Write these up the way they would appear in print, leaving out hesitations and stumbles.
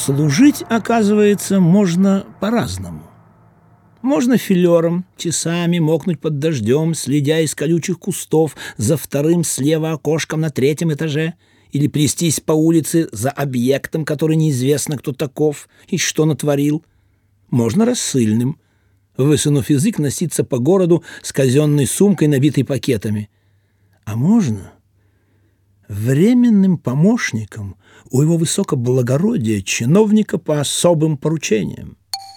Служить, оказывается, можно по-разному. Можно филером, часами мокнуть под дождем, следя из колючих кустов за вторым слева окошком на третьем этаже, или плестись по улице за объектом, который неизвестно, кто таков и что натворил. Можно рассыльным, высунув язык, носиться по городу с казенной сумкой, набитой пакетами. А можно временным помощником у его высокоблагородия чиновника по особым поручениям.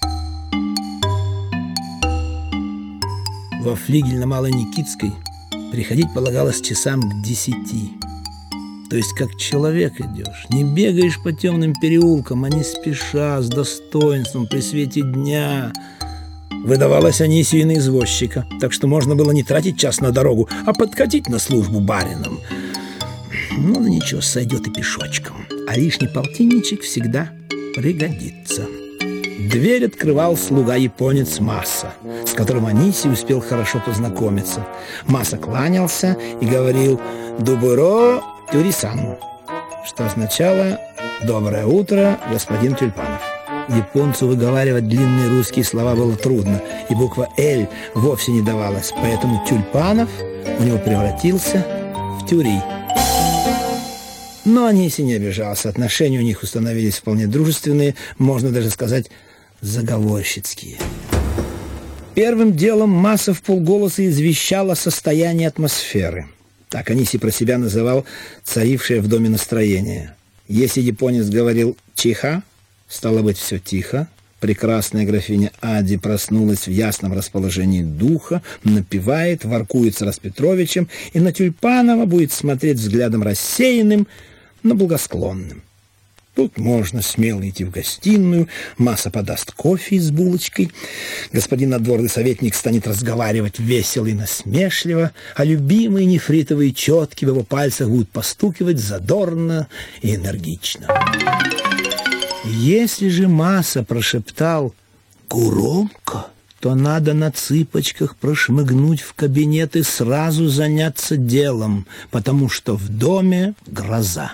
Во флигель на Малой Никитской приходить полагалось часам к 10. То есть как человек идешь, не бегаешь по темным переулкам, а не спеша, с достоинством, при свете дня. Выдавалось Анисию и на извозчика, так что можно было не тратить час на дорогу, а подкатить на службу барином. Ну да ничего, сойдет и пешочком, а лишний полтинничек всегда пригодится. Дверь открывал слуга-японец Маса, с которым Анисий успел хорошо познакомиться. Маса кланялся и говорил «Дубуро Тюрисан», что означало «Доброе утро, господин Тюльпанов». Японцу выговаривать длинные русские слова было трудно, и буква «Л» вовсе не давалась, поэтому Тюльпанов у него превратился в Тюри. Но Анисий не обижался, отношения у них установились вполне дружественные, можно даже сказать, заговорщицкие. Первым делом Маса вполголоса извещал о состоянии атмосферы. Так Анисий про себя называл царившее в доме настроение. Если японец говорил «тихо», стало быть, все тихо. Прекрасная графиня Ади проснулась в ясном расположении духа, напевает, воркует с Распетровичем, и на Тюльпанова будет смотреть взглядом рассеянным, но благосклонным. Тут можно смело идти в гостиную, Маса подаст кофе с булочкой, господин надворный советник станет разговаривать весело и насмешливо, а любимые нефритовые четки в его пальцах будут постукивать задорно и энергично. Если же Маса прошептал «громко», то надо на цыпочках прошмыгнуть в кабинет и сразу заняться делом, потому что в доме гроза.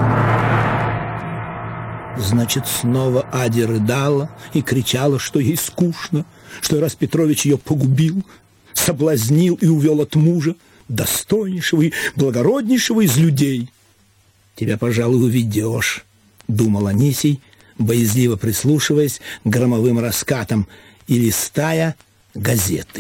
Значит, снова Ади рыдала и кричала, что ей скучно, что Распетрович ее погубил, соблазнил и увел от мужа, достойнейшего и благороднейшего из людей. «Тебя, пожалуй, уведешь», — думал Анисий, боязливо прислушиваясь к громовым раскатам и листая газеты.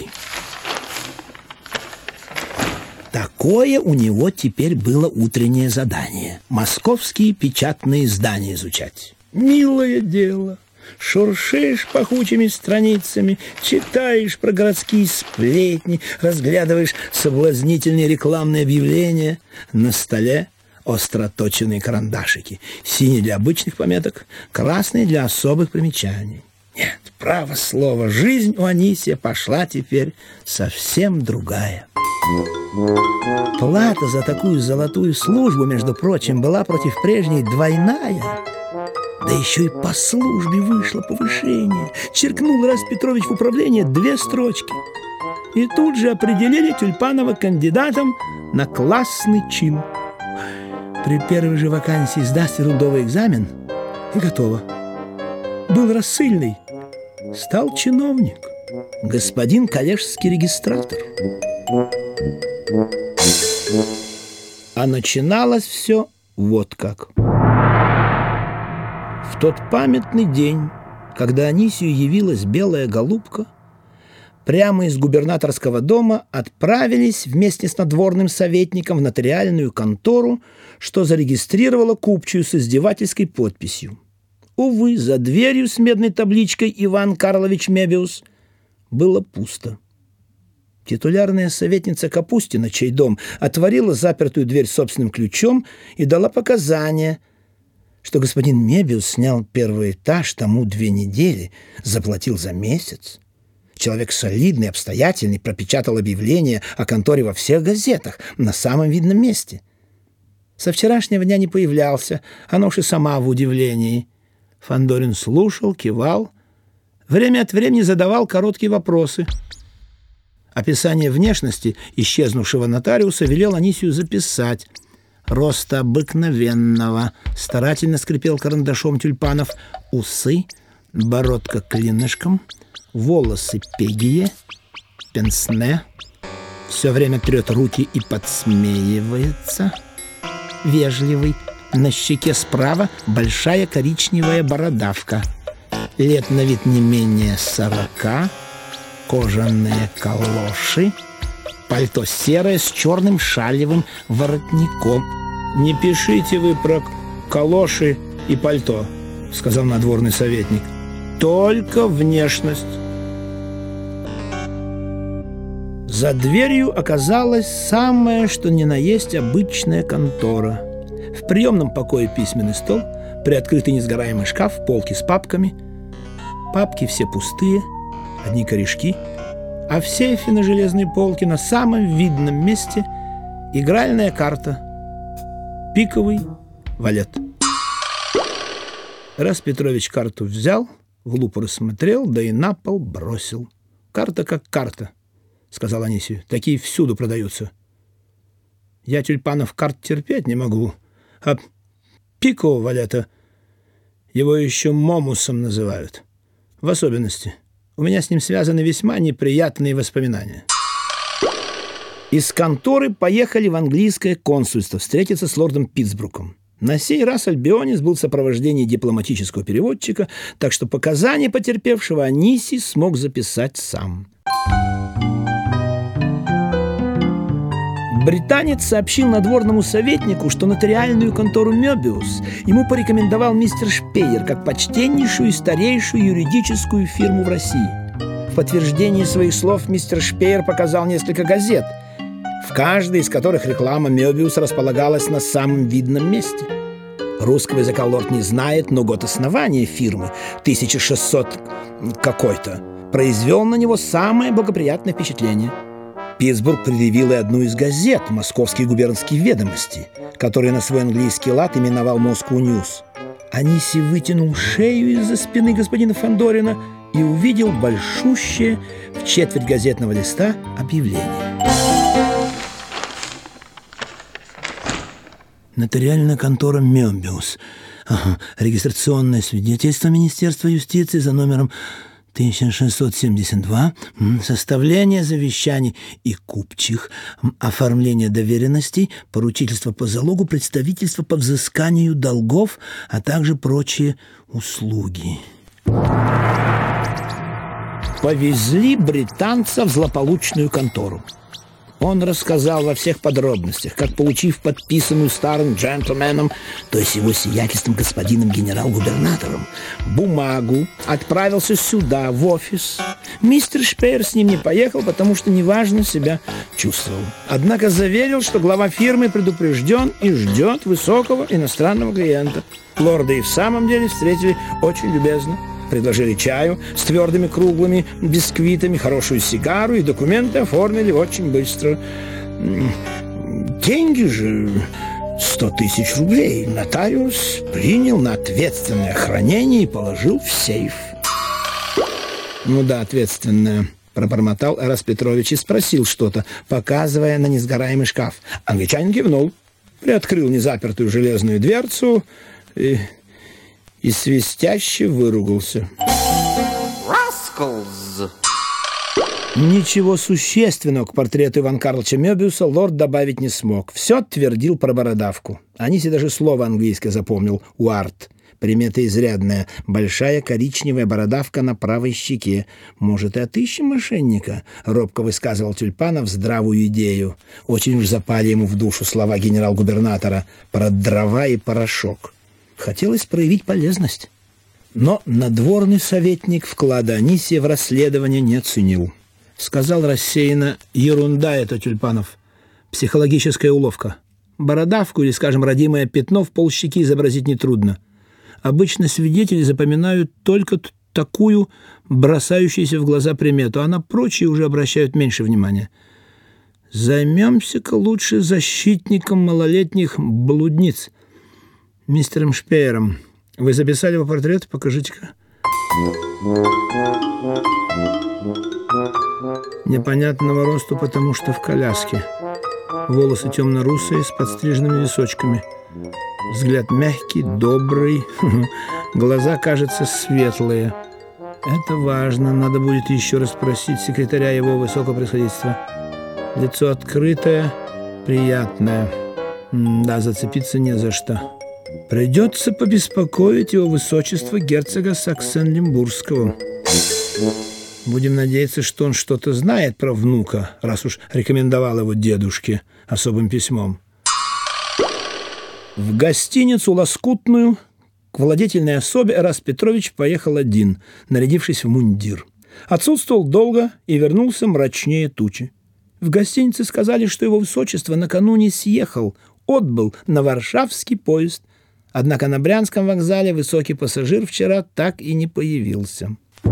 Такое у него теперь было утреннее задание – московские печатные издания изучать. Милое дело. Шуршишь пахучими страницами, читаешь про городские сплетни, разглядываешь соблазнительные рекламные объявления. На столе остро точенные карандашики, синие для обычных пометок, красные для особых примечаний. Нет, право слово, жизнь у Анисия пошла теперь совсем другая. Плата за такую золотую службу, между прочим, была против прежней двойная. Да еще и по службе вышло повышение. Черкнул Распетрович в управление 2 строчки. И тут же определили Тюльпанова кандидатом на классный чин. При первой же вакансии сдаст ерундовый экзамен, и готово. Был рассыльный, стал чиновник, господин коллежский регистратор. А начиналось все вот как. В тот памятный день, когда Анисию явилась белая голубка, прямо из губернаторского дома отправились вместе с надворным советником в нотариальную контору, что зарегистрировала купчую с издевательской подписью. Увы, за дверью с медной табличкой «Иван Карлович Мебиус» было пусто. Титулярная советница Капустина, чей дом, отворила запертую дверь собственным ключом и дала показания, что господин Мебиус снял первый этаж тому 2 недели, заплатил за месяц. Человек солидный, обстоятельный, пропечатал объявление о конторе во всех газетах, на самом видном месте. Со вчерашнего дня не появлялся, она уж и сама в удивлении. Фандорин слушал, кивал, время от времени задавал короткие вопросы. Описание внешности исчезнувшего нотариуса велел Анисию записать, роста обыкновенного, старательно скрипел карандашом Тюльпанов, усы, бородка клинышком, волосы пегие, пенсне, все время трет руки и подсмеивается, вежливый, на щеке справа большая коричневая бородавка, лет на вид не менее 40, кожаные калоши, пальто серое с черным шалевым воротником. «Не пишите вы про калоши и пальто», — сказал надворный советник. «Только внешность». За дверью оказалась самая, что ни на есть, обычная контора. В приемном покое письменный стол, приоткрытый несгораемый шкаф, полки с папками. Папки все пустые, одни корешки, а в сейфе на железной полке на самом видном месте игральная карта. Пиковый валет. Раз Петрович карту взял, в лупу рассмотрел, да и на пол бросил. «Карта как карта», — сказал Анисию. «Такие всюду продаются. Я Тюльпанов карт терпеть не могу, а пикового валета его еще момусом называют. В особенности у меня с ним связаны весьма неприятные воспоминания». Из конторы поехали в английское консульство встретиться с лордом Питтсбруком. На сей раз Альбионис был в сопровождении дипломатического переводчика, так что показания потерпевшего Анисий смог записать сам. Британец сообщил надворному советнику, что нотариальную контору «Мёбиус» ему порекомендовал мистер Шпеер как почтеннейшую и старейшую юридическую фирму в России. В подтверждении своих слов мистер Шпеер показал несколько газет, в каждой из которых реклама «Мёбиус» располагалась на самом видном месте. Русского языка лорд не знает, но год основания фирмы, 1600 какой-то, произвел на него самое благоприятное впечатление. Питтсбург предъявил и одну из газет «Московские губернские ведомости», которые на свой английский лад именовал «Москву Ньюс». Анисий вытянул шею из-за спины господина Фандорина и увидел большущее в четверть газетного листа объявление. Нотариальная контора «Мёбиус». Регистрационное свидетельство Министерства юстиции за номером 1672, составление завещаний и купчих, оформление доверенностей, поручительство по залогу, представительство по взысканию долгов, а также прочие услуги. Повезли британца в злополучную контору. Он рассказал во всех подробностях, как, получив подписанную старым джентльменом, то есть его сиятельством господином генерал-губернатором, бумагу, отправился сюда, в офис. Мистер Шпеер с ним не поехал, потому что неважно себя чувствовал. Однако заверил, что глава фирмы предупрежден и ждет высокого иностранного клиента. Лорда и в самом деле встретили очень любезно. Предложили чаю с твердыми круглыми бисквитами, хорошую сигару, и документы оформили очень быстро. Деньги же 100 000 рублей нотариус принял на ответственное хранение и положил в сейф. «Ну да, ответственное», — пробормотал Эрас Петрович и спросил что-то, показывая на несгораемый шкаф. Англичанин кивнул, приоткрыл незапертую железную дверцу и свистяще выругался. «Rascals!» Ничего существенного к портрету Ивана Карловича Мёбиуса лорд добавить не смог. Все твердил про бородавку. Анисий даже слово английское запомнил — «уарт». Примета изрядная. Большая коричневая бородавка на правой щеке. «Может, и отыщем мошенника?» — робко высказывал Тюльпанов здравую идею. Очень уж запали ему в душу слова генерал-губернатора про дрова и порошок. Хотелось проявить полезность. Но надворный советник вклада Анисия в расследование не оценил. Сказал рассеянно: «Ерунда это, Тюльпанов. Психологическая уловка. Бородавку или, скажем, родимое пятно в полщеки изобразить нетрудно. Обычно свидетели запоминают только такую бросающуюся в глаза примету, а на прочие уже обращают меньше внимания. Займемся-ка лучше защитником малолетних блудниц. Мистером Шпеером. Вы записали его портрет? Покажите-ка». Непонятного росту, потому что в коляске. Волосы темно-русые с подстриженными височками. Взгляд мягкий, добрый. Глаза, кажется, светлые. Это важно. Надо будет еще раз спросить секретаря его высокопревосходительства. Лицо открытое, приятное. Да, зацепиться не за что. Придется побеспокоить его высочество герцога Саксен-Лимбургского. Будем надеяться, что он что-то знает про внука, раз уж рекомендовал его дедушке особым письмом. В гостиницу лоскутную к владетельной особе Эраст Петрович поехал один, нарядившись в мундир. Отсутствовал долго и вернулся мрачнее тучи. В гостинице сказали, что его высочество накануне съехал, отбыл на варшавский поезд. Однако на Брянском вокзале высокий пассажир вчера так и не появился.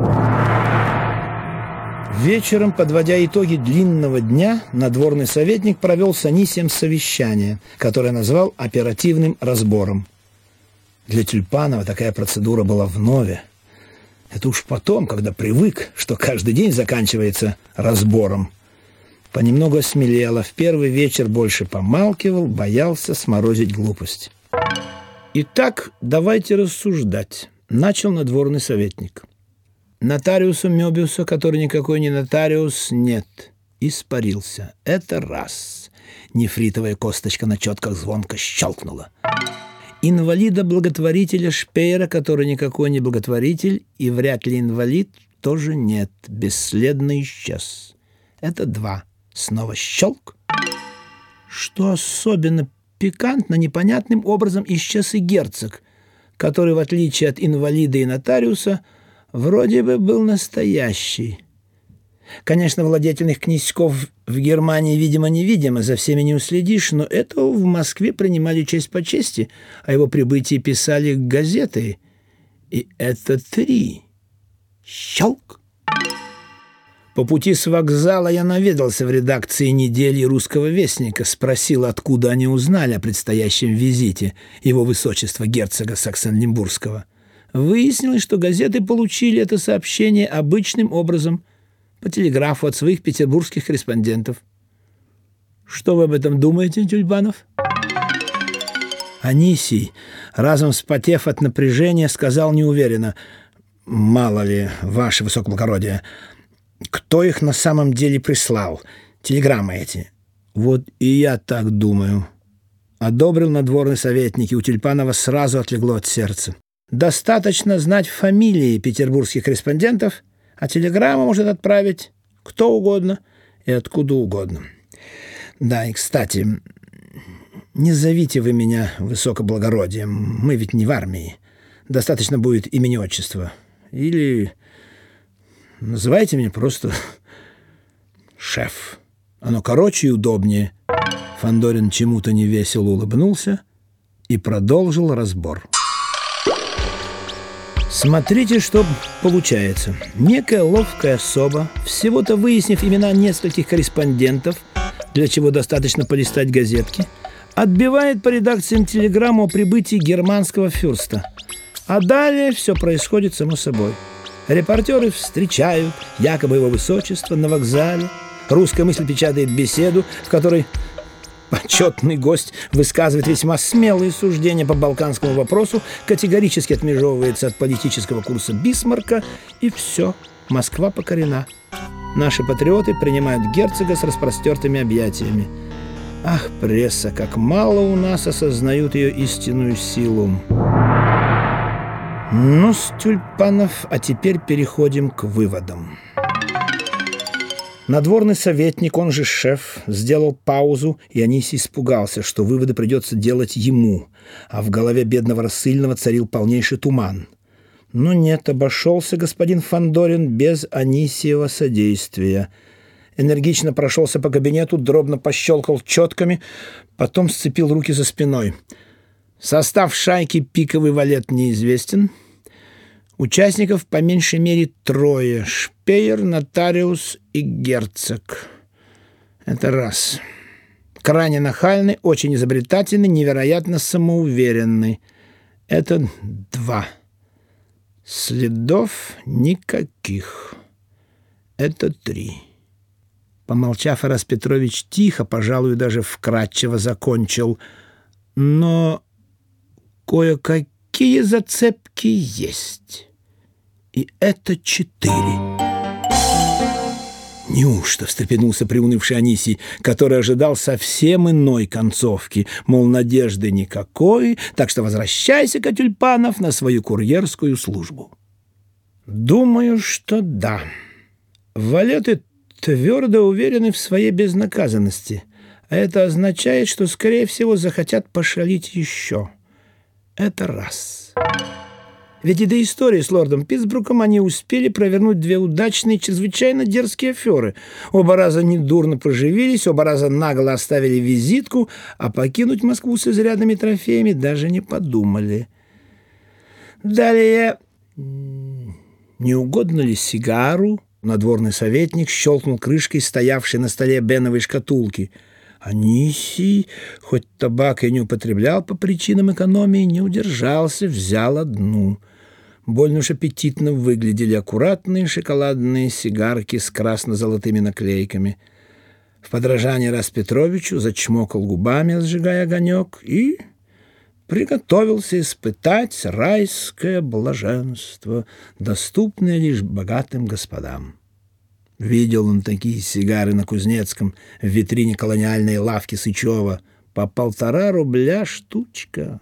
Вечером, подводя итоги длинного дня, надворный советник провел с Анисием совещание, которое назвал оперативным разбором. Для Тюльпанова такая процедура была вновь. Это уж потом, когда привык, что каждый день заканчивается разбором. Понемногу осмелело, в первый вечер больше помалкивал, боялся сморозить глупость. «Итак, давайте рассуждать», — начал надворный советник. Нотариуса Мёбиуса, который никакой не нотариус, нет. Испарился. Это раз. Нефритовая косточка на четках звонко щелкнула. Инвалида-благотворителя Шпеера, который никакой не благотворитель и вряд ли инвалид, тоже нет. Бесследно исчез. Это два. Снова щелк. Что особенно пикантно, непонятным образом исчез и герцог, который, в отличие от инвалида и нотариуса, вроде бы был настоящий. Конечно, владетельных князьков в Германии, видимо-невидимо, за всеми не уследишь, но этого в Москве принимали честь по чести, о его прибытии писали газеты. И это три. Щелк. По пути с вокзала я наведался в редакции «Недели» «Русского вестника», спросил, откуда они узнали о предстоящем визите его высочества герцога Саксен-Лимбургского. Выяснилось, что газеты получили это сообщение обычным образом, по телеграфу от своих петербургских корреспондентов. Что вы об этом думаете, Тюльпанов? Анисий, разом вспотев от напряжения, сказал неуверенно: «Мало ли, ваше высокоблагородие, кто их на самом деле прислал, телеграммы эти?» «Вот и я так думаю», — одобрил надворный советник, и у Тюльпанова сразу отлегло от сердца. Достаточно знать фамилии петербургских корреспондентов, а телеграмму может отправить кто угодно и откуда угодно. Да, и, кстати, не зовите вы меня высокоблагородием, мы ведь не в армии. Достаточно будет имени-отчества. Или называйте меня просто шеф. Оно короче и удобнее. Фандорин чему-то невесело улыбнулся и продолжил разбор. Смотрите, что получается. Некая ловкая особа, всего-то выяснив имена нескольких корреспондентов, для чего достаточно полистать газетки, отбивает по редакциям телеграмму о прибытии германского фюрста. А далее все происходит само собой. Репортеры встречают якобы его высочество на вокзале. «Русская мысль» печатает беседу, в которой почетный гость высказывает весьма смелые суждения по балканскому вопросу, категорически отмежевывается от политического курса Бисмарка, и все, Москва покорена. Наши патриоты принимают герцога с распростертыми объятиями. Ах, пресса, как мало у нас осознают ее истинную силу. Ну, Тюльпанов, а теперь переходим к выводам. Надворный советник, он же шеф, сделал паузу, и Анисий испугался, что выводы придется делать ему, а в голове бедного рассыльного царил полнейший туман. Но нет, обошелся господин Фандорин без Анисиева содействия. Энергично прошелся по кабинету, дробно пощелкал четками, потом сцепил руки за спиной. Состав шайки «Пиковый валет» неизвестен. Участников по меньшей мере 3: Шпеер, нотариус и герцог. Это раз. Крайне нахальный, очень изобретательный, невероятно самоуверенный. Это 2. Следов никаких. Это 3. Помолчав, Ирас Петрович тихо, пожалуй, даже вкратчиво закончил. Но кое-какие зацепки есть. И это 4. «Неужто?» — встрепенулся приунывший Анисий, который ожидал совсем иной концовки, мол, надежды никакой, так что возвращайся-ка, Тюльпанов, на свою курьерскую службу. «Думаю, что да. Валеты твердо уверены в своей безнаказанности, а это означает, что, скорее всего, захотят пошалить еще. Это раз. Ведь и до истории с лордом Питтсбруком они успели провернуть 2 удачные, чрезвычайно дерзкие аферы. Оба раза недурно проживились, оба раза нагло оставили визитку, а покинуть Москву с изрядными трофеями даже не подумали. Далее... Не угодно ли сигару? Надворный советник щелкнул крышкой стоявшей на столе беновой шкатулки. Анисий, хоть табак и не употреблял по причинам экономии, не удержался, взял одну. Больно уж аппетитно выглядели аккуратные шоколадные сигарки с красно-золотыми наклейками. В подражание Ирасу Петровичу зачмокал губами, сжигая огонек, и приготовился испытать райское блаженство, доступное лишь богатым господам. Видел он такие сигары на Кузнецком в витрине колониальной лавки Сычева по 1,5 рубля штучка.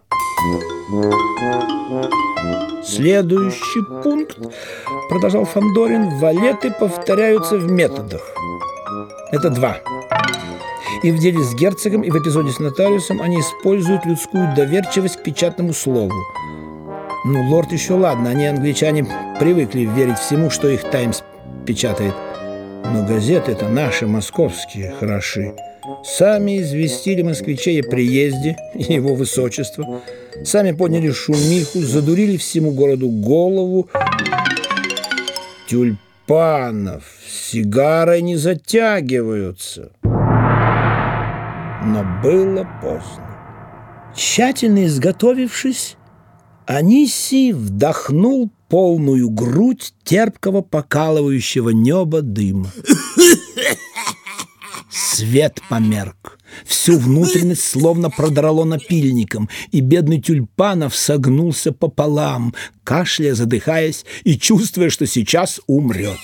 Следующий пункт, продолжал Фандорин, валеты повторяются в методах. Это 2. И в деле с герцогом, и в эпизоде с нотариусом они используют людскую доверчивость к печатному слову. Ну, лорд еще ладно, они, англичане, привыкли верить всему, что их «Таймс» печатает. Но газеты-то наши, московские, хороши. Сами известили москвичей о приезде его высочества, сами подняли шумиху, задурили всему городу голову. Тюльпанов сигарой не затягиваются. Но было поздно. Тщательно изготовившись, Анисий вдохнул полную грудь терпкого покалывающего неба дыма. Свет померк. Всю внутренность словно продрало напильником, и бедный Тюльпанов согнулся пополам, кашляя, задыхаясь и чувствуя, что сейчас умрет.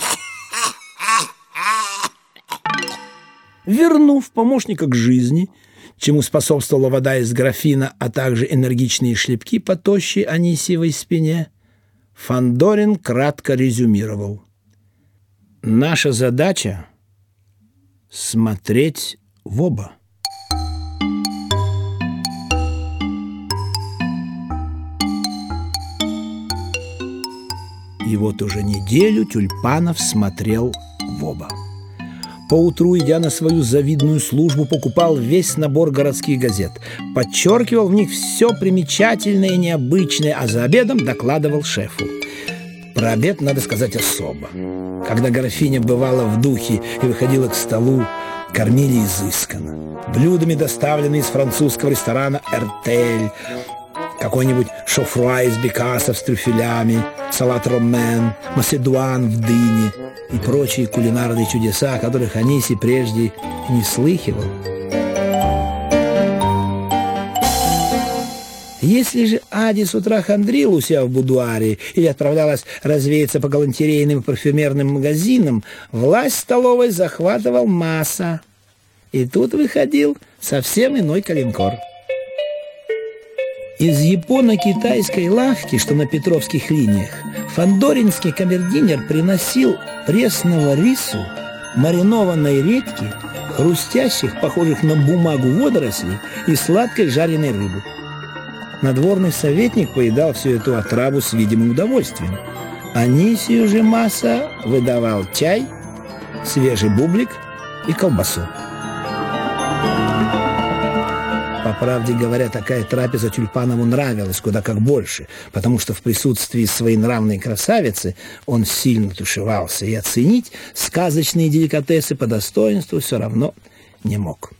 Вернув помощника к жизни, чему способствовала вода из графина, а также энергичные шлепки по тощей Анисьевой спине, Фандорин кратко резюмировал. Наша задача — смотреть в оба. И вот уже неделю Тюльпанов смотрел в оба. Поутру, идя на свою завидную службу, покупал весь набор городских газет, подчеркивал в них все примечательное и необычное, а за обедом докладывал шефу. Про обед надо сказать особо. Когда графиня бывала в духе и выходила к столу, кормили изысканно. Блюдами, доставленные из французского ресторана «Эртель», какой-нибудь шофруа из бекасов с трюфелями, салат ромен, маседуан в дыне и прочие кулинарные чудеса, о которых Анисий прежде не слыхивал. Если же Ади с утра хандрила у себя в будуаре или отправлялась развеяться по галантерейным и парфюмерным магазинам, власть столовой захватывал Маса. И тут выходил совсем иной калинкор. Из японо-китайской лавки, что на Петровских линиях, фандоринский камердинер приносил пресного рису, маринованной редьки, хрустящих, похожих на бумагу водорослей и сладкой жареной рыбы. Надворный советник поедал всю эту отраву с видимым удовольствием. Анисию же Маса выдавал чай, свежий бублик и колбасу. По правде говоря, такая трапеза Тюльпанову нравилась куда как больше, потому что в присутствии своенравной красавицы он сильно тушевался, и оценить сказочные деликатесы по достоинству все равно не мог.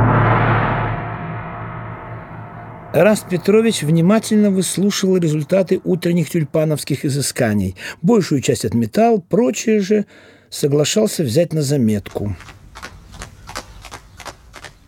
Ирас Петрович внимательно выслушивал результаты утренних тюльпановских изысканий. Большую часть отметал, прочее же соглашался взять на заметку.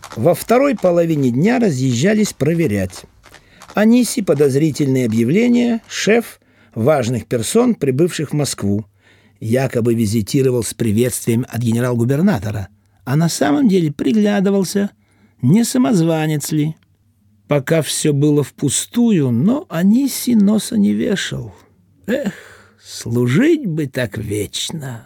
Во второй половине дня разъезжались проверять. Анисий подозрительные объявления, шеф важных персон, прибывших в Москву. Якобы визитировал с приветствием от генерал-губернатора, а на самом деле приглядывался, не самозванец ли. Пока все было впустую, но Анисий носа не вешал. Эх, служить бы так вечно.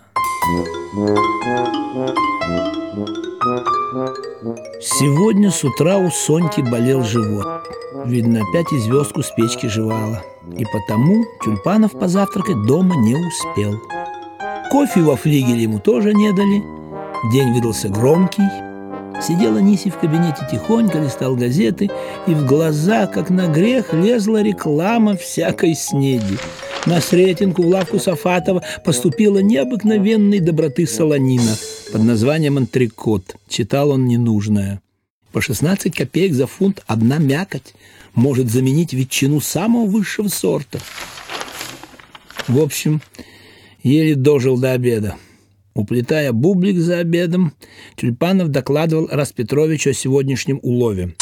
Сегодня с утра у Соньки болел живот. Видно, опять и звездку с печки жевала. И потому Тюльпанов позавтракать дома не успел. Кофе во флигеле ему тоже не дали. День выдался громкий. Сидел Анисий в кабинете тихонько, листал газеты, и в глаза, как на грех, лезла реклама всякой снеди. На Сретенку в лавку Сафатова поступила необыкновенной доброты солонина под названием «Антрикот». Читал он ненужное. По 16 копеек за фунт одна мякоть может заменить ветчину самого высшего сорта. В общем, еле дожил до обеда. Уплетая бублик за обедом, Тюльпанов докладывал Распетровичу о сегодняшнем улове.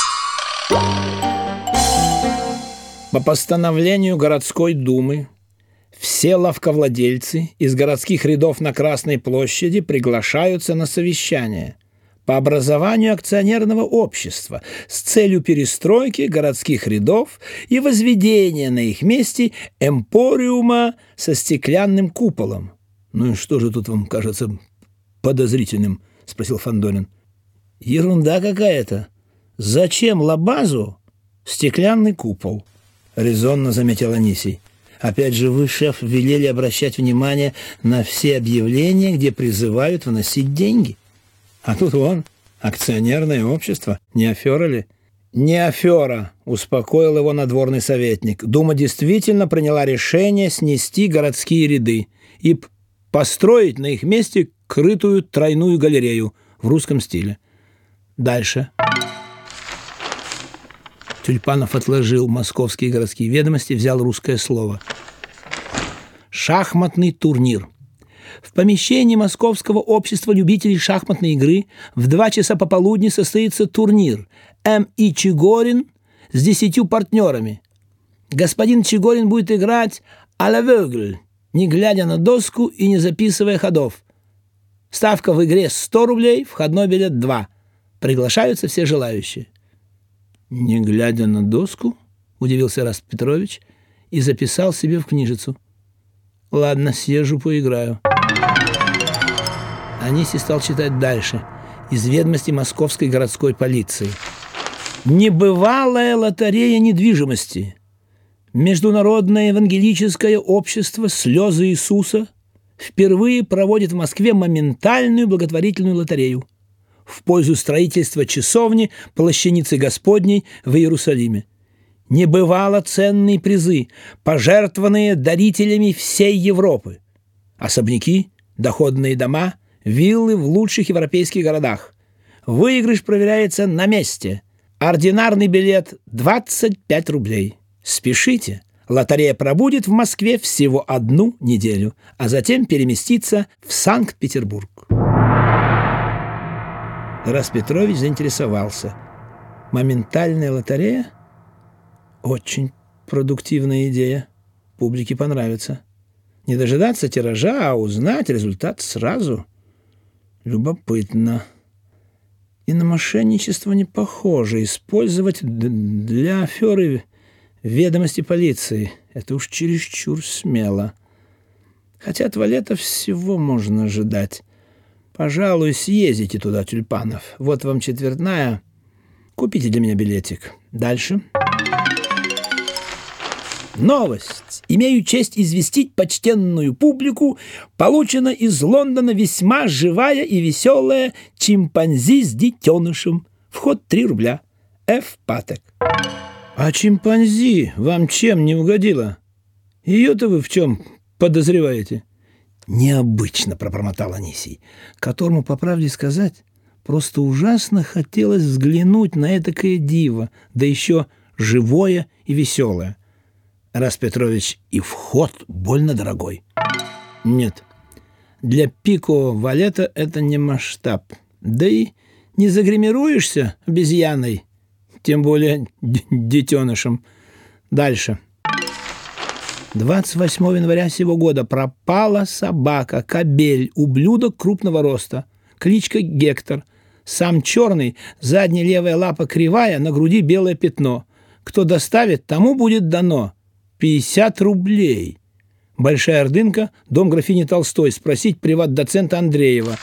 По постановлению городской думы все лавковладельцы из городских рядов на Красной площади приглашаются на совещание по образованию акционерного общества с целью перестройки городских рядов и возведения на их месте эмпориума со стеклянным куполом. «Ну и что же тут вам кажется подозрительным?» – спросил Фандорин. «Ерунда какая-то. Зачем Лабазу стеклянный купол?» – резонно заметил Анисий. «Опять же, вы, шеф, велели обращать внимание на все объявления, где призывают вносить деньги. А тут вон, акционерное общество. Не афера ли?» «Не афера», – успокоил его надворный советник. «Дума действительно приняла решение снести городские ряды и построить на их месте крытую тройную галерею в русском стиле. Дальше». Тюльпанов отложил московские городские ведомости, взял русское слово. «Шахматный турнир. В помещении Московского общества любителей шахматной игры в 2 часа пополудни состоится турнир М.И. Чигорин с 10 партнерами. Господин Чигорин будет играть à l'aveugle, не глядя на доску и не записывая ходов. Ставка в игре 100 рублей, входной билет 2. Приглашаются все желающие». «Не глядя на доску?» – удивился Распетрович и записал себе в книжицу. «Ладно, съезжу, поиграю». Анисий стал читать дальше, из ведомости Московской городской полиции. «Небывалая лотерея недвижимости. Международное евангелическое общество «Слезы Иисуса» впервые проводит в Москве моментальную благотворительную лотерею в пользу строительства часовни Плащаницы Господней в Иерусалиме. Небывало ценные призы, пожертвованные дарителями всей Европы. Особняки, доходные дома, виллы в лучших европейских городах. Выигрыш проверяется на месте. Ординарный билет – 25 рублей. Спешите, лотерея пробудет в Москве всего 1 неделю, а затем переместится в Санкт-Петербург». Распетрович заинтересовался. «Моментальная лотерея? Очень продуктивная идея. Публике понравится. Не дожидаться тиража, а узнать результат сразу. Любопытно. И на мошенничество не похоже. Использовать для аферы ведомости полиции. Это уж чересчур смело. Хотя от Валета всего можно ожидать. Пожалуй, съездите туда, Тюльпанов. Вот вам четвертная. Купите для меня билетик. Дальше. Новость. Имею честь известить почтенную публику. Получена из Лондона весьма живая и веселая чимпанзи с детенышем. Вход 3 рубля. Ф. Патек. А чимпанзи вам чем не угодила? Ее-то вы в чем подозреваете? Необычно, пробормотал Анисий, которому, по правде сказать, просто ужасно хотелось взглянуть на этакое диво, да еще живое и веселое. Распетрович, и вход больно дорогой. Нет, для Пико Валета это не масштаб, да и не загримируешься обезьяной, тем более детенышем. Дальше. 28 января сего года пропала собака, кобель, ублюдок крупного роста. Кличка Гектор. Сам черный, задняя левая лапа кривая, на груди белое пятно. Кто доставит, тому будет дано 50 рублей. Большая Ордынка, дом графини Толстой. Спросить приват-доцента Андреева.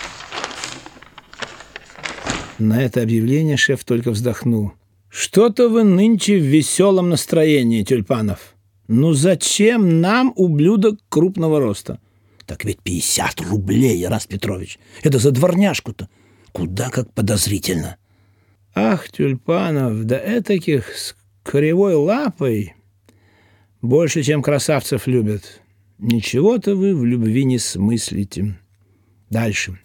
На это объявление шеф только вздохнул. «Что-то вы нынче в веселом настроении, Тюльпанов. Ну зачем нам ублюдок крупного роста?» «Так ведь 50 рублей, Ирас Петрович. Это за дворняжку-то. Куда как подозрительно». «Ах, Тюльпанов, да этаких с кривой лапой больше, чем красавцев любят. Ничего-то вы в любви не смыслите». Дальше.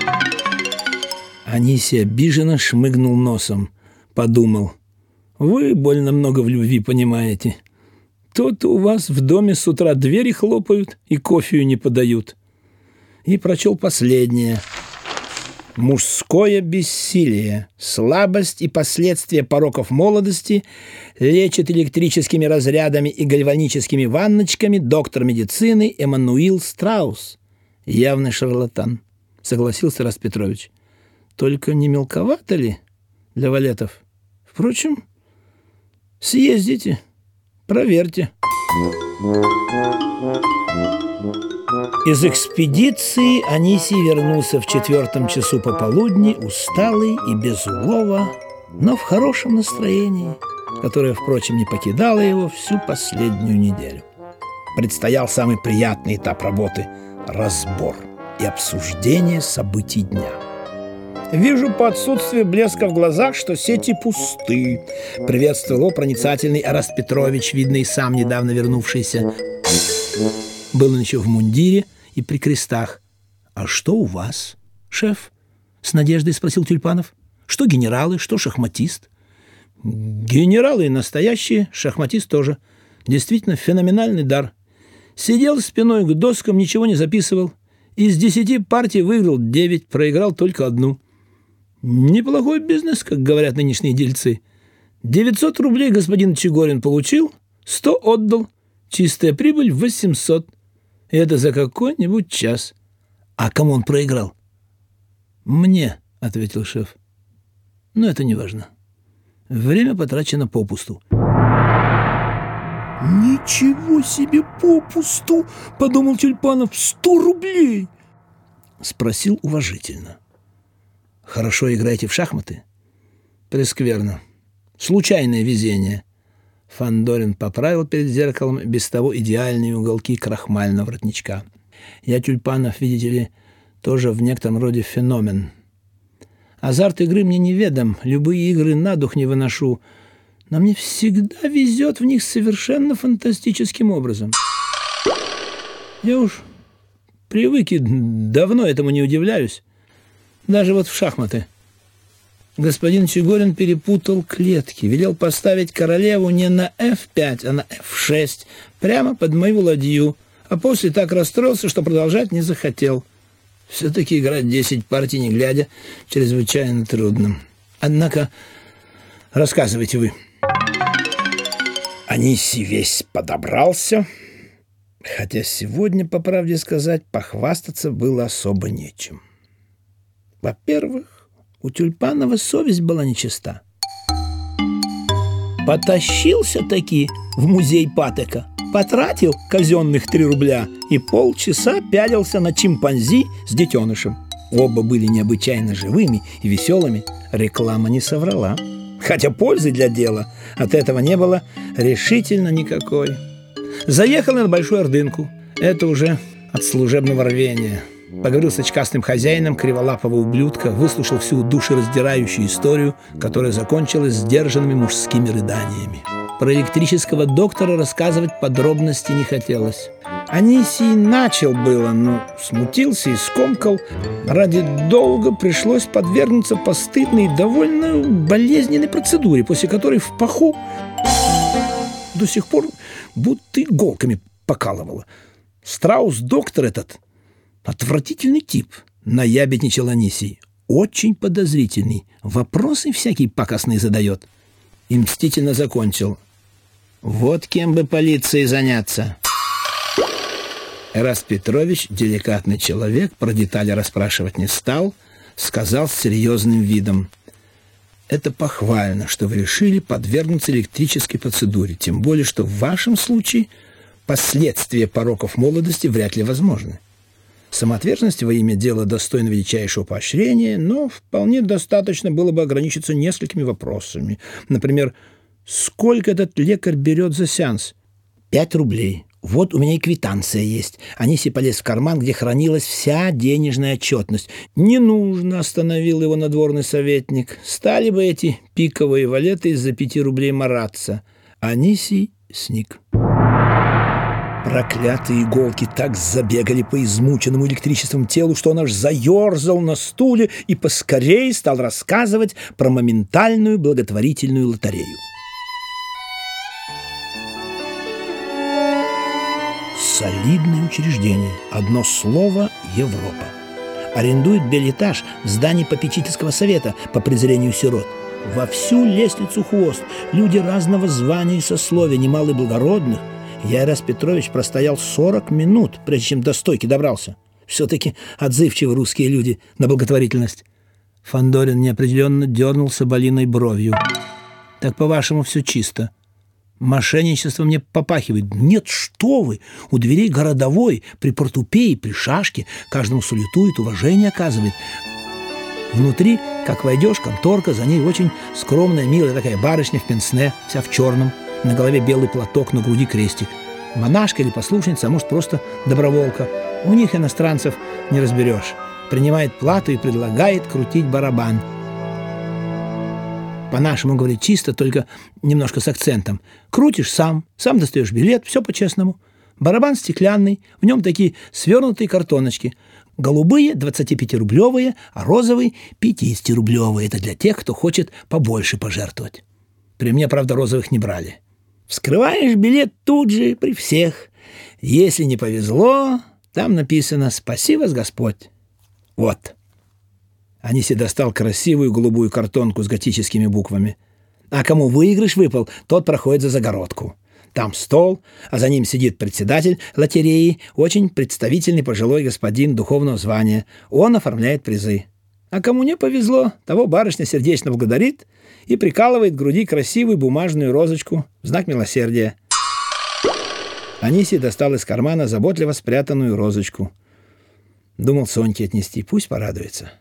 Анисий обиженно шмыгнул носом. Подумал: вы больно много в любви понимаете. То-то у вас в доме с утра двери хлопают и кофею не подают. И прочел последнее. Мужское бессилие, слабость и последствия пороков молодости лечит электрическими разрядами и гальваническими ванночками доктор медицины Эммануил Страус. Явный шарлатан, согласился Ирас Петрович. Только не мелковато ли для валетов? Впрочем, съездите, проверьте. Из экспедиции Анисий вернулся в 4 часу пополудни, усталый и без улова, но в хорошем настроении, которое, впрочем, не покидало его всю последнюю неделю. Предстоял самый приятный этап работы – разбор и обсуждение событий дня. «Вижу по отсутствию блеска в глазах, что сети пусты», — приветствовал его проницательный Ирас Петрович, видно и сам недавно вернувшийся. Был он еще в мундире и при крестах. «А что у вас, шеф?» — с надеждой спросил Тюльпанов. «Что генералы, что шахматист?» «Генералы настоящие, шахматист тоже. Действительно феноменальный дар. Сидел спиной к доскам, ничего не записывал. Из 10 партий выиграл 9, проиграл только 1. Неплохой бизнес, как говорят нынешние дельцы. 900 рублей господин Чигорин получил, 100 отдал. Чистая прибыль 800. И это за какой-нибудь час. А кому он проиграл?» «Мне», — ответил шеф. «Но это не важно. Время потрачено попусту». «Ничего себе попусту!» — подумал Тюльпанов. 100 рублей! Спросил уважительно. «Хорошо играете в шахматы?» «Прескверно. Случайное везение». Фандорин поправил перед зеркалом без того идеальные уголки крахмального воротничка. «Я, Тюльпанов, видите ли, тоже в некотором роде феномен. Азарт игры мне неведом, любые игры на дух не выношу, но мне всегда везет в них совершенно фантастическим образом. Я уж привык и давно этому не удивляюсь. Даже вот в шахматы. Господин Чигорин перепутал клетки, велел поставить королеву не на f5, а на f6, прямо под мою ладью, а после так расстроился, что продолжать не захотел. Все-таки играть 10 партий, не глядя, чрезвычайно трудно. Однако, рассказывайте вы». Анисий весь подобрался, хотя сегодня, по правде сказать, похвастаться было особо нечем. Во-первых, у Тюльпанова совесть была нечиста. Потащился-таки в музей Патека, потратил казенных 3 рубля и полчаса пялился на чимпанзи с детенышем. Оба были необычайно живыми и веселыми, реклама не соврала. Хотя пользы для дела от этого не было решительно никакой. Заехал на Большую Ордынку. Это уже от служебного рвения. Поговорил с очкастым хозяином криволапого ублюдка, выслушал всю душераздирающую историю, которая закончилась сдержанными мужскими рыданиями. Про электрического доктора рассказывать подробности не хотелось. Анисий начал было, но смутился и скомкал. Ради долга пришлось подвергнуться постыдной и довольно болезненной процедуре, после которой в паху до сих пор будто иголками покалывало. Страус-доктор этот отвратительный тип, наябедничал Анисий. очень подозрительный, вопросы всякие пакостные задает». И мстительно закончил: «Вот кем бы полиции заняться». Эраст Петрович, деликатный человек, про детали расспрашивать не стал, сказал с серьезным видом: «Это похвально, что вы решили подвергнуться электрической процедуре, тем более, что в вашем случае последствия пороков молодости вряд ли возможны. Самоотверженность во имя дела достойна величайшего поощрения, но вполне достаточно было бы ограничиться несколькими вопросами. Например, сколько этот лекарь берет за сеанс?» 5 рублей. Вот у меня и квитанция есть. Аниси полез в карман, где хранилась вся денежная отчетность. «Не нужно», — остановил его надворный советник. «Стали бы эти пиковые валеты из-за 5 рублей мараться». Анисий сник. Проклятые иголки так забегали по измученному электричеством телу, что он аж заерзал на стуле и поскорей стал рассказывать про моментальную благотворительную лотерею. Солидное учреждение. Одно слово – Европа. Арендует бельэтаж в здании попечительского совета по презрению сирот. Во всю лестницу хвост. Люди разного звания и сословия, немало и благородных. Я, Эраст Петрович, простоял 40 минут, прежде чем до стойки добрался. Все-таки отзывчивы русские люди на благотворительность. Фандорин неопределенно дернул соболиной бровью. «Так, по-вашему, все чисто? Мошенничество мне попахивает». «Нет, что вы! У дверей городовой, при портупее, при шашке, каждому салютует, уважение оказывает. Внутри, как войдешь, конторка, за ней очень скромная, милая такая барышня в пенсне, вся в черном, на голове белый платок, на груди крестик. Монашка или послушница, а может, просто доброволка. У них, иностранцев, не разберешь. Принимает плату и предлагает крутить барабан. По-нашему, говорит, чисто, только немножко с акцентом. Крутишь сам достаешь билет, все по-честному. Барабан стеклянный, в нем такие свернутые картоночки. Голубые 25-рублевые, а розовые 50-рублевые. Это для тех, кто хочет побольше пожертвовать. При мне, правда, розовых не брали. Вскрываешь билет тут же, при всех. Если не повезло, там написано «Спаси вас, Господь». Вот. Аниси достал красивую голубую картонку с готическими буквами. А кому выигрыш выпал, тот проходит за загородку. Там стол, а за ним сидит председатель лотереи, очень представительный пожилой господин духовного звания. Он оформляет призы. А кому не повезло, того барышня сердечно благодарит и прикалывает к груди красивую бумажную розочку в знак милосердия. Аниси достал из кармана заботливо спрятанную розочку. Думал Соньке отнести, пусть порадуется.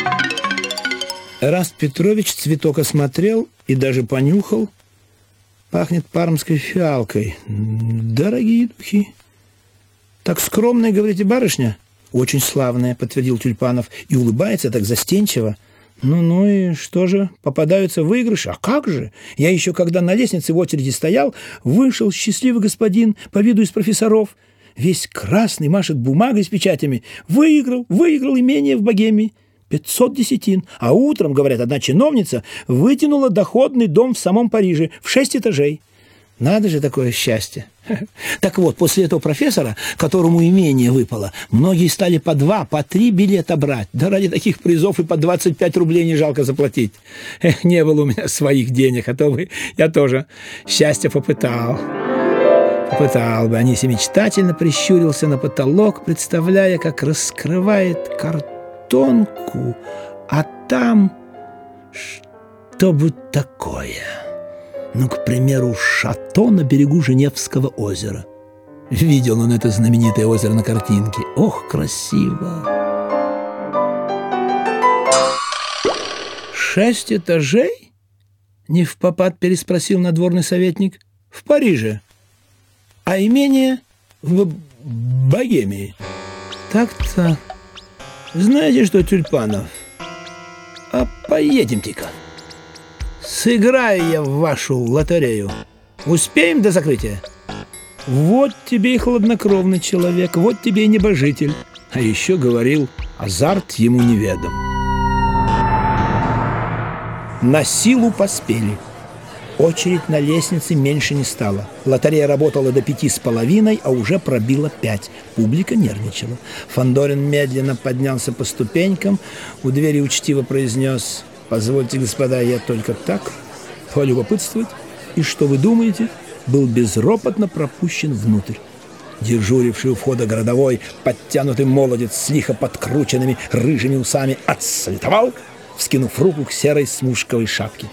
Эраст Петрович цветок осмотрел и даже понюхал. Пахнет пармской фиалкой. Дорогие духи. Так скромная, говорите, барышня? Очень славная, подтвердил Тюльпанов, и улыбается так застенчиво. Ну и что же, попадаются выигрыши? А как же? Я еще, когда на лестнице в очереди стоял, вышел счастливый господин по виду из профессоров. Весь красный, машет бумагой с печатями. Выиграл имение в Богемии. 500 десятин. А утром, говорят, одна чиновница вытянула доходный дом в самом Париже в 6 этажей. Надо же такое счастье. Так вот, после этого профессора, которому имение выпало, многие стали по 2, по 3 билета брать. Да ради таких призов и по 25 рублей не жалко заплатить. Эх, не было у меня своих денег, а то бы я тоже счастье попытал. Попытал бы. Аниси мечтательно прищурился на потолок, представляя, как раскрывает картонку, а там что-нибудь такое. Ну, к примеру, шато на берегу Женевского озера. Видел он это знаменитое озеро на картинке. Ох, красиво! 6 этажей? Невпопад переспросил надворный советник. В Париже. А имение в Богемии. Так-то. Знаете что, Тюльпанов? А поедемте-ка. Сыграю я в вашу лотерею. Успеем до закрытия? Вот тебе и хладнокровный человек, вот тебе и небожитель. А еще говорил, азарт ему неведом. На силу поспели. Очередь на лестнице меньше не стала. Лотерея работала до 5:30, а уже пробила 5. Публика нервничала. Фандорин медленно поднялся по ступенькам, у двери учтиво произнес: «Позвольте, господа, я только так полюбопытствовать. И что вы думаете?» Был безропотно пропущен внутрь. Дежуривший у входа городовой, подтянутый молодец с лихо подкрученными рыжими усами, отсалютовал, вскинув руку к серой смушковой шапке.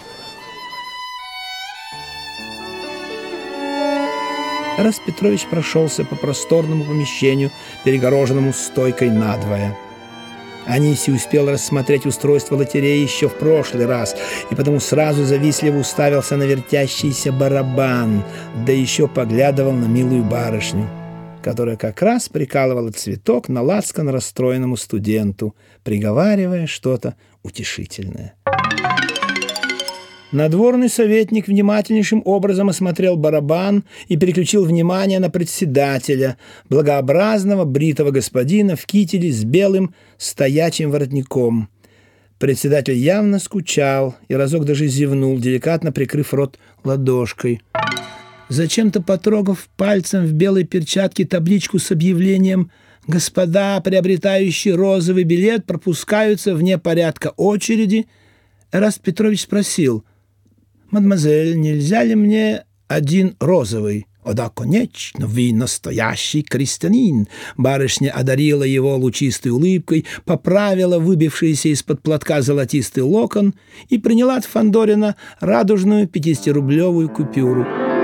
Тарас Петрович прошелся по просторному помещению, перегороженному стойкой надвое. Анисий успел рассмотреть устройство лотереи еще в прошлый раз, и потому сразу завистливо уставился на вертящийся барабан, да еще поглядывал на милую барышню, которая как раз прикалывала цветок на лацкан расстроенному студенту, приговаривая что-то утешительное. Надворный советник внимательнейшим образом осмотрел барабан и переключил внимание на председателя, благообразного бритого господина в кителе с белым стоячим воротником. Председатель явно скучал и разок даже зевнул, деликатно прикрыв рот ладошкой. Зачем-то потрогав пальцем в белой перчатке табличку с объявлением «Господа, приобретающие розовый билет, пропускаются вне порядка очереди», Эраст Петрович спросил: «Мадемуазель, нельзя ли мне один розовый?» «О да, конечно, вы настоящий крестьянин!» Барышня одарила его лучистой улыбкой, поправила выбившийся из-под платка золотистый локон и приняла от Фандорина радужную 50-рублевую купюру.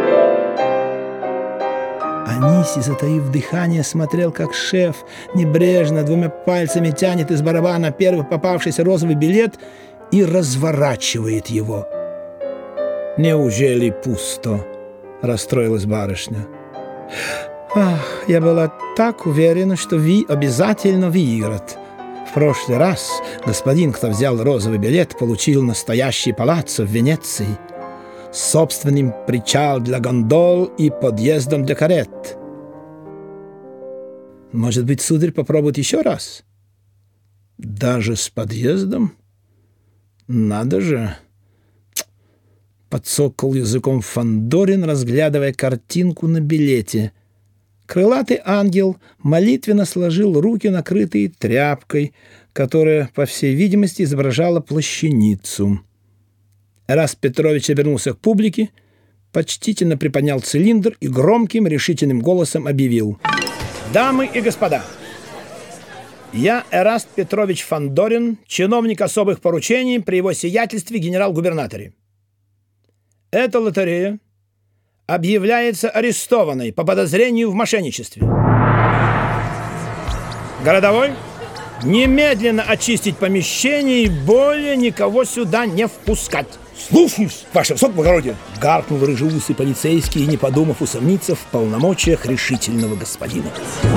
Анисий, затаив дыхание, смотрел, как шеф небрежно 2 пальцами тянет из барабана первый попавшийся розовый билет и разворачивает его. «Неужели пусто?» — расстроилась барышня. «Ах, я была так уверена, что вы обязательно выиграете. В прошлый раз господин, кто взял розовый билет, получил настоящий палаццо в Венеции с собственным причал для гондол и подъездом для карет. Может быть, сударь попробует еще раз? Даже с подъездом? Надо же!» Подсокал языком Фандорин, разглядывая картинку на билете. Крылатый ангел молитвенно сложил руки, накрытые тряпкой, которая, по всей видимости, изображала плащаницу. Эраст Петрович обернулся к публике, почтительно приподнял цилиндр и громким решительным голосом объявил: «Дамы и господа, я, Эраст Петрович Фандорин, чиновник особых поручений при его сиятельстве генерал-губернаторе. Эта лотерея объявляется арестованной по подозрению в мошенничестве. Городовой, немедленно очистить помещение и более никого сюда не впускать». «Слушаюсь, ваше высокоблагородие!» — гаркнул рыжеусый полицейский, не подумав усомниться в полномочиях решительного господина.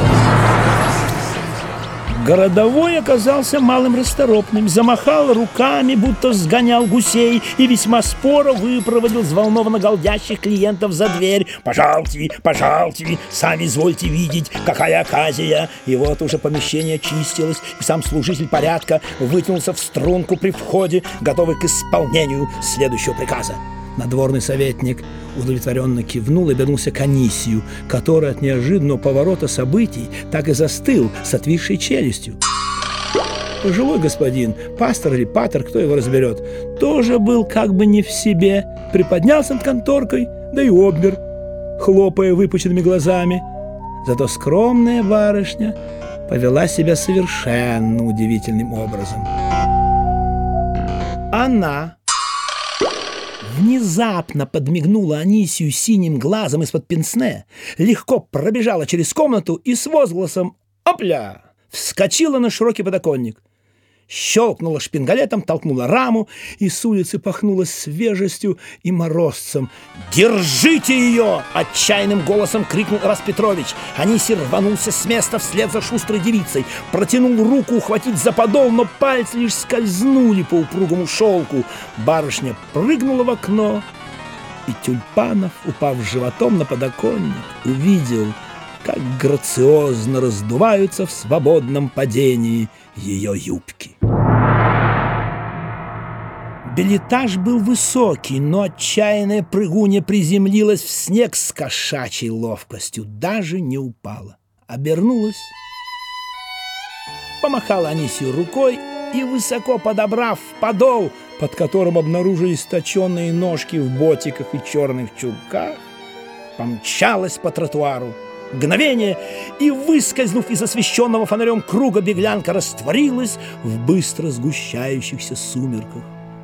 Городовой оказался малым расторопным, замахал руками, будто сгонял гусей, и весьма споро выпроводил взволнованно галдящих клиентов за дверь. «Пожалуйте, пожалуйте, сами извольте видеть, какая оказия!» И вот уже помещение чистилось, и сам служитель порядка вытянулся в струнку при входе, готовый к исполнению следующего приказа. Надворный советник удовлетворенно кивнул и обернулся к Анисию, который от неожиданного поворота событий так и застыл с отвисшей челюстью. Пожилой господин, пастор или патер, кто его разберет, тоже был как бы не в себе, приподнялся над конторкой, да и обмер, хлопая выпученными глазами. Зато скромная барышня повела себя совершенно удивительным образом. Она внезапно подмигнула Анисию синим глазом из-под пенсне, легко пробежала через комнату и с возгласом «Опля!» вскочила на широкий подоконник. Щелкнула шпингалетом, толкнула раму, и с улицы пахнуло свежестью и морозцем. «Держите ее!» — отчаянным голосом крикнул Эраст Петрович. Анисий рванулся с места вслед за шустрой девицей, протянул руку ухватить за подол, но пальцы лишь скользнули по упругому шелку. Барышня прыгнула в окно, и Тюльпанов, упав животом на подоконник, увидел, как грациозно раздуваются в свободном падении ее юбки. Билетаж был высокий, но отчаянная прыгунья приземлилась в снег с кошачьей ловкостью, даже не упала. Обернулась, помахала Анисию рукой и, высоко подобрав подол, под которым обнаружились точенные ножки в ботиках и черных чулках, помчалась по тротуару. Мгновение, и, выскользнув из освещенного фонарем круга, беглянка растворилась в быстро сгущающихся сумерках.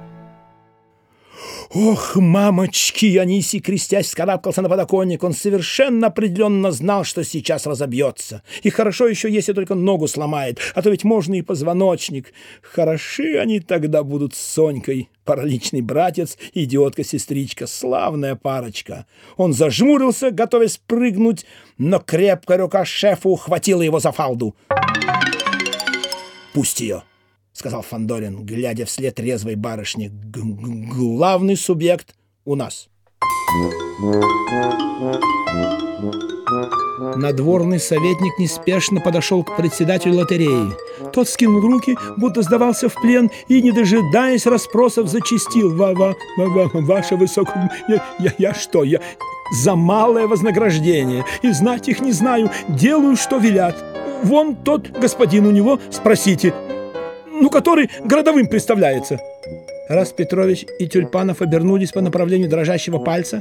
Ох, мамочки! Анисий, крестясь, вскарабкался на подоконник. Он совершенно определенно знал, что сейчас разобьется. И хорошо еще, если только ногу сломает, а то ведь можно и позвоночник. Хороши они тогда будут с Сонькой. Параличный братец, идиотка-сестричка, славная парочка. Он зажмурился, готовясь прыгнуть, но крепкая рука шефа ухватила его за фалду. «Пусть ее!» — сказал Фандорин, глядя вслед резвой барышне. «Главный субъект у нас». Надворный советник неспешно подошел к председателю лотереи. Тот скинул руки, будто сдавался в плен, и, не дожидаясь расспросов, зачастил: «Ваше высокое... Я что? Я за малое вознаграждение, и знать их не знаю, делаю, что велят. Вон тот господин у него, спросите, который городовым представляется». Раз Петрович и Тюльпанов обернулись по направлению дрожащего пальца,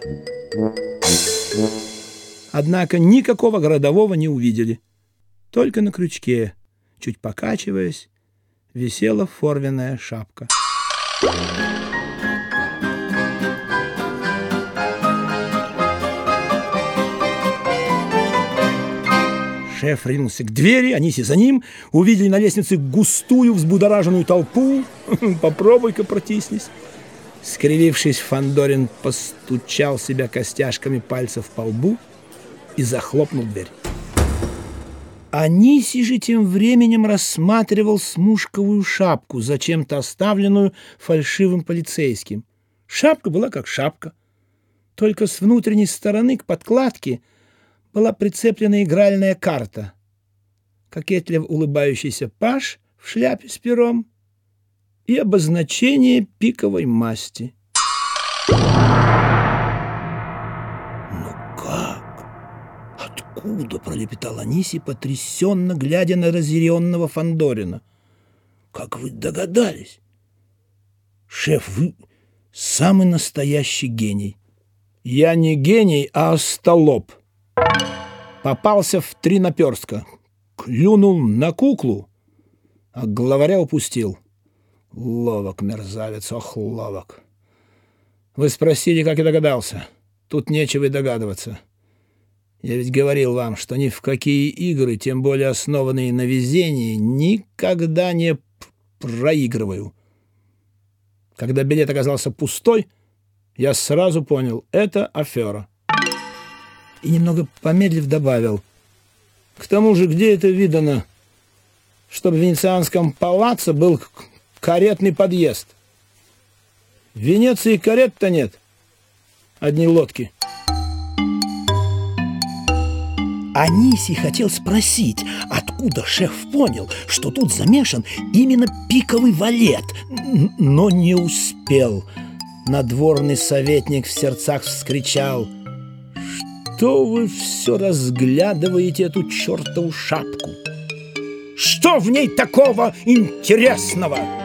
однако никакого городового не увидели. Только на крючке, чуть покачиваясь, висела форменная шапка. Шеф ринулся к двери, Анисий за ним. Увидели на лестнице густую взбудораженную толпу. Попробуй-ка протиснись. Скривившись, Фандорин постучал себя костяшками пальцев по лбу и захлопнул дверь. Анисий же тем временем рассматривал смушковую шапку, зачем-то оставленную фальшивым полицейским. Шапка была как шапка, только с внутренней стороны к подкладке была прицеплена игральная карта. Кокетливо улыбающийся паж в шляпе с пером и обозначение пиковой масти. «Ну как? Откуда?» — пролепетал Анисий, потрясенно глядя на разъяренного Фандорина. «Как вы догадались? Шеф, вы самый настоящий гений». «Я не гений, а остолоп. Попался в 3 наперстка, клюнул на куклу, а главаря упустил. Ловок, мерзавец, ох, ловок. Вы спросили, как я догадался. Тут нечего и догадываться. Я ведь говорил вам, что ни в какие игры, тем более основанные на везении, никогда не проигрываю. Когда билет оказался пустой, я сразу понял — это афера». И, немного помедлив, добавил: «К тому же, где это видано, чтобы в Венецианском палаццо был каретный подъезд? В Венеции карет-то нет, одни лодки». Анисий хотел спросить, откуда шеф понял, что тут замешан именно пиковый валет, но не успел. Надворный советник в сердцах вскричал: «Что вы все разглядываете эту чертову шапку? Что в ней такого интересного?»